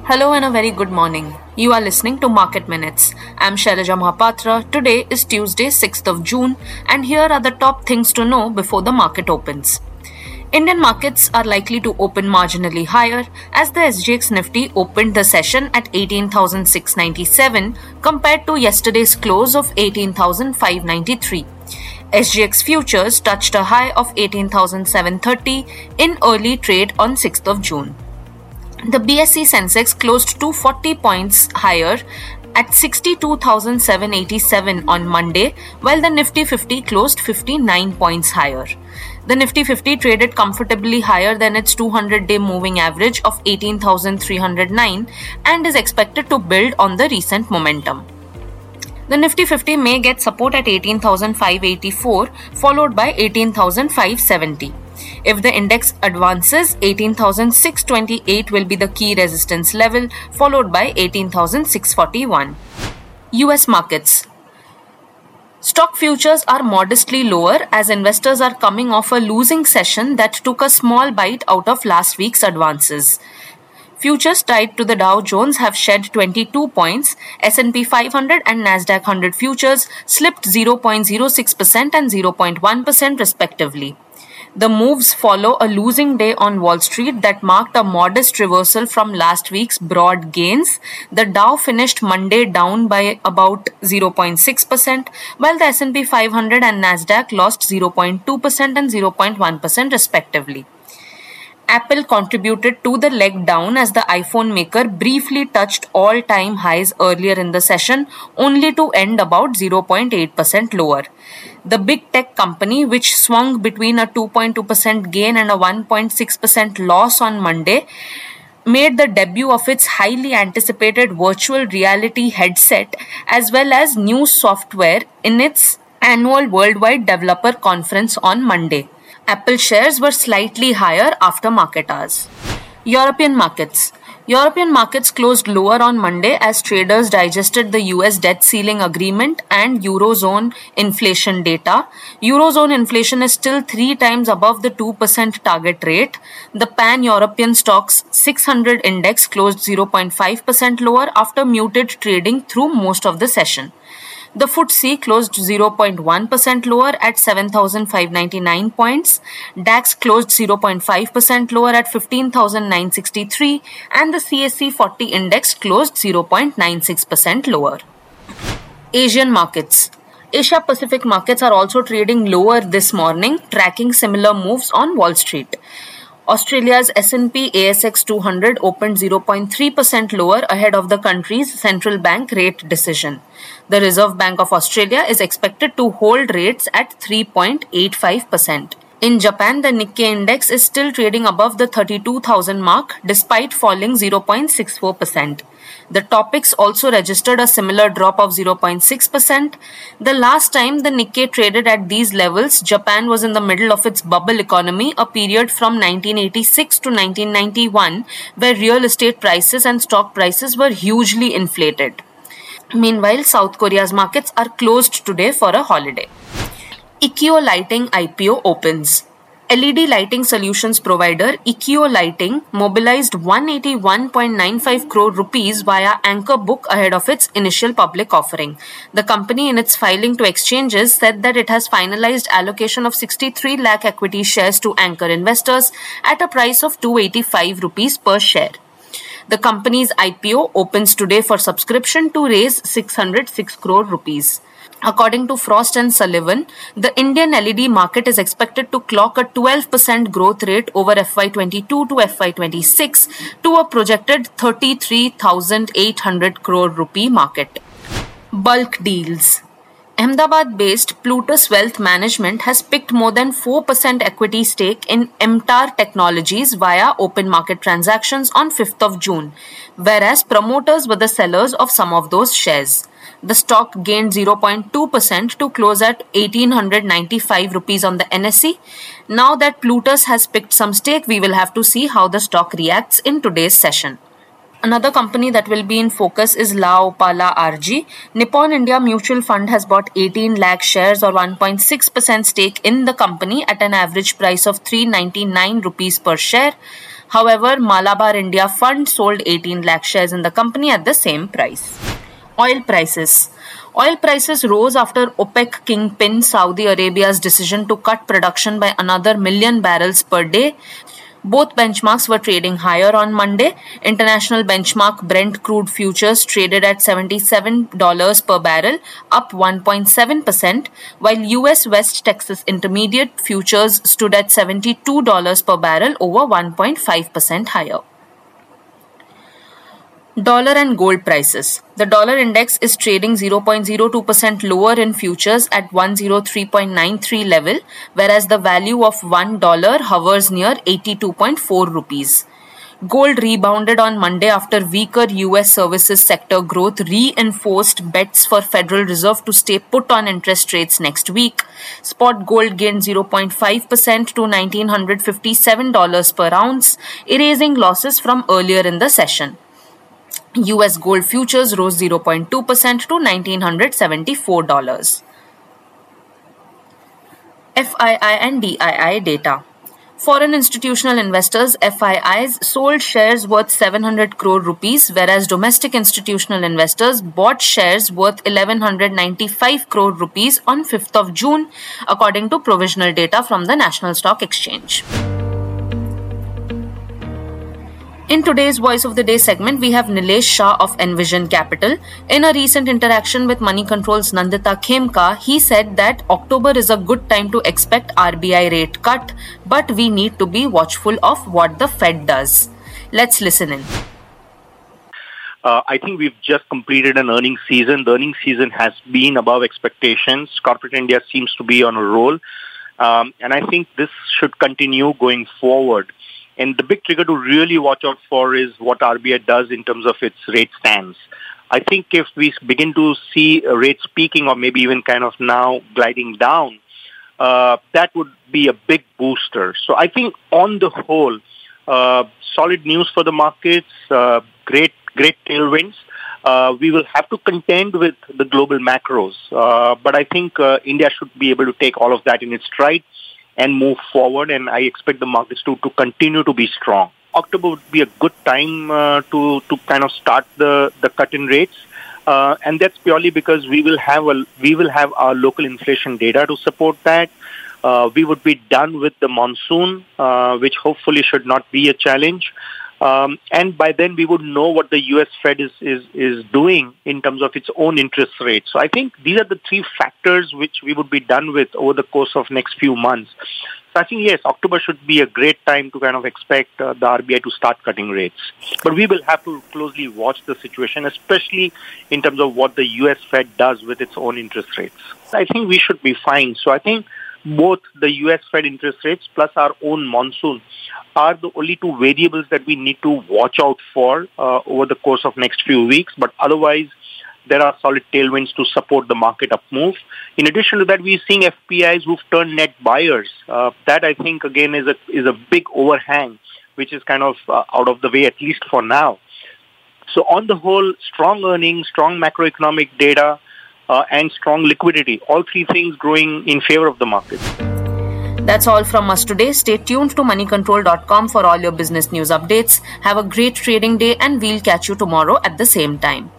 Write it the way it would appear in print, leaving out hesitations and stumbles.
Hello and a very good morning. You are listening to Market Minutes. I'm Shailaja Mahapatra. Today is Tuesday, 6th of June, and here are the top things to know before the market opens. Indian markets are likely to open marginally higher as the SGX Nifty opened the session at 18,697 compared to yesterday's close of 18,593. SGX futures touched a high of 18,730 in early trade on 6th of June. The BSE Sensex closed 240 points higher at 62,787 on Monday, while the Nifty 50 closed 59 points higher. The Nifty 50 traded comfortably higher than its 200-day moving average of 18,309 and is expected to build on the recent momentum. The Nifty 50 may get support at 18,584, followed by 18,570. If the index advances, 18,628 will be the key resistance level, followed by 18,641. US markets. Stock futures are modestly lower as investors are coming off a losing session that took a small bite out of last week's advances. Futures tied to the Dow Jones have shed 22 points. S&P 500 and Nasdaq 100 futures slipped 0.06% and 0.1% respectively. The moves follow a losing day on Wall Street that marked a modest reversal from last week's broad gains. The Dow finished Monday down by about 0.6%, while the S&P 500 and Nasdaq lost 0.2% and 0.1% respectively. Apple contributed to the leg down as the iPhone maker briefly touched all-time highs earlier in the session, only to end about 0.8% lower. The big tech company, which swung between a 2.2% gain and a 1.6% loss on Monday, made the debut of its highly anticipated virtual reality headset as well as new software in its annual Worldwide Developer Conference on Monday. Apple shares were slightly higher after market hours. European markets closed lower on Monday as traders digested the US debt ceiling agreement and Eurozone inflation data. Eurozone inflation is still 3 times above the 2% target rate. The Pan-European Stocks 600 index closed 0.5% lower after muted trading through most of the session. The FTSE closed 0.1% lower at 7,599 points. DAX closed 0.5% lower at 15,963 and the CAC 40 index closed 0.96% lower. Asian markets. Asia Pacific markets are also trading lower this morning, tracking similar moves on Wall Street. Australia's S&P ASX 200 opened 0.3% lower ahead of the country's central bank rate decision. The Reserve Bank of Australia is expected to hold rates at 3.85%. In Japan, the Nikkei index is still trading above the 32,000 mark despite falling 0.64%. The Topix also registered a similar drop of 0.6%. The last time the Nikkei traded at these levels, Japan was in the middle of its bubble economy, a period from 1986 to 1991, where real estate prices and stock prices were hugely inflated. Meanwhile, South Korea's markets are closed today for a holiday. Ikkio Lighting IPO opens. LED lighting solutions provider Ikkio Lighting mobilized 181.95 crore rupees via Anchor Book ahead of its initial public offering. The company in its filing to exchanges said that it has finalized allocation of 63 lakh equity shares to Anchor investors at a price of 285 rupees per share. The company's IPO opens today for subscription to raise 606 crore rupees. According to Frost & Sullivan, the Indian LED market is expected to clock a 12% growth rate over FY22 to FY26 to a projected 33,800 crore rupee market. Bulk deals. Ahmedabad-based Plutus Wealth Management has picked more than 4% equity stake in MTAR Technologies via open market transactions on 5th of June, whereas promoters were the sellers of some of those shares. The stock gained 0.2% to close at 1,895 rupees on the NSE. Now that Plutus has picked some stake, we will have to see how the stock reacts in today's session. Another company that will be in focus is La Opala RG. Nippon India Mutual Fund has bought 18 lakh shares or 1.6% stake in the company at an average price of 399 rupees per share. However, Malabar India Fund sold 18 lakh shares in the company at the same price. Oil prices. Oil prices rose after OPEC kingpin Saudi Arabia's decision to cut production by another million barrels per day. Both benchmarks were trading higher on Monday. International benchmark Brent crude futures traded at $77 per barrel, up 1.7%, while US West Texas Intermediate futures stood at $72 per barrel, over 1.5% higher. Dollar and gold prices. The dollar index is trading 0.02% lower in futures at 103.93 level, whereas the value of $1 hovers near 82.4 rupees. Gold rebounded on Monday after weaker US services sector growth reinforced bets for Federal Reserve to stay put on interest rates next week. Spot gold gained 0.5% to $1,957 per ounce, erasing losses from earlier in the session. US gold futures rose 0.2% to $1,974. FII and DII data. Foreign institutional investors, FIIs, sold shares worth 700 crore rupees, whereas domestic institutional investors bought shares worth 1195 crore rupees on 5th of June, according to provisional data from the National Stock Exchange. In today's Voice of the Day segment, we have Nilesh Shah of Envision Capital. In a recent interaction with Moneycontrol's Nandita Khemka, he said that October is a good time to expect RBI rate cut, but we need to be watchful of what the Fed does. Let's listen in. I think we've just completed an earnings season. The earnings season has been above expectations. Corporate India seems to be on a roll. And I think this should continue going forward. And the big trigger to really watch out for is what RBI does in terms of its rate stance. I think if we begin to see rates peaking or maybe even kind of now gliding down, that would be a big booster. So I think on the whole, solid news for the markets, great tailwinds. We will have to contend with the global macros. But I think India should be able to take all of that in its stride and move forward, and I expect the markets to continue to be strong. October would be a good time to kind of start the cut in rates, and that's purely because we will have our local inflation data to support that. We would be done with the monsoon, which hopefully should not be a challenge. And by then we would know what the US Fed is doing in terms of its own interest rate. So I think these are the three factors which we would be done with over the course of next few months. So I think, yes, October should be a great time to kind of expect the RBI to start cutting rates. But we will have to closely watch the situation, especially in terms of what the US Fed does with its own interest rates. I think we should be fine. So I think both the US Fed interest rates plus our own monsoon are the only two variables that we need to watch out for over the course of next few weeks. But otherwise, there are solid tailwinds to support the market up move. In addition to that, we're seeing FPIs who've turned net buyers. That, I think, again, is a big overhang, which is kind of out of the way, at least for now. So on the whole, strong earnings, strong macroeconomic data, and strong liquidity, all three things growing in favor of the market. That's all from us today. Stay tuned to moneycontrol.com for all your business news updates. Have a great trading day, and we'll catch you tomorrow at the same time.